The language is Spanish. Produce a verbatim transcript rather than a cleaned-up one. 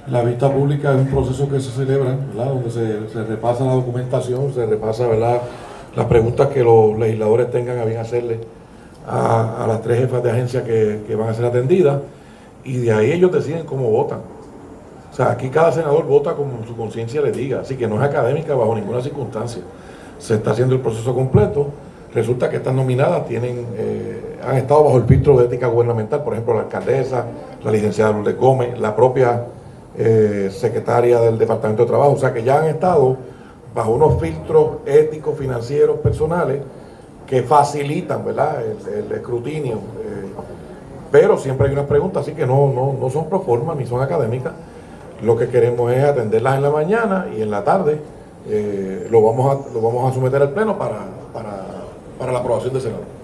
La vista pública es un proceso que se celebra, ¿verdad? Donde se, se repasa la documentación, se repasa, ¿verdad?, las preguntas que los legisladores tengan a bien hacerle a, a las tres jefas de agencia que, que van a ser atendidas, y de ahí ellos deciden cómo votan. O sea, aquí cada senador vota como su conciencia le diga, así que no es académica bajo ninguna circunstancia. Se está haciendo el proceso completo. Resulta que estas nominadas tienen, eh, han estado bajo el filtro de ética gubernamental, por ejemplo, la alcaldesa, la licenciada Lourdes Gómez, la propia eh, secretaria del Departamento de Trabajo, o sea que ya han estado bajo unos filtros éticos, financieros, personales, que facilitan, ¿verdad?, el, el escrutinio. Eh, pero siempre hay unas preguntas, así que no, no, no son pro forma ni son académicas. Lo que queremos es atenderlas en la mañana y en la tarde eh, lo, vamos a, lo vamos a someter al Pleno para, para, para la aprobación del Senado.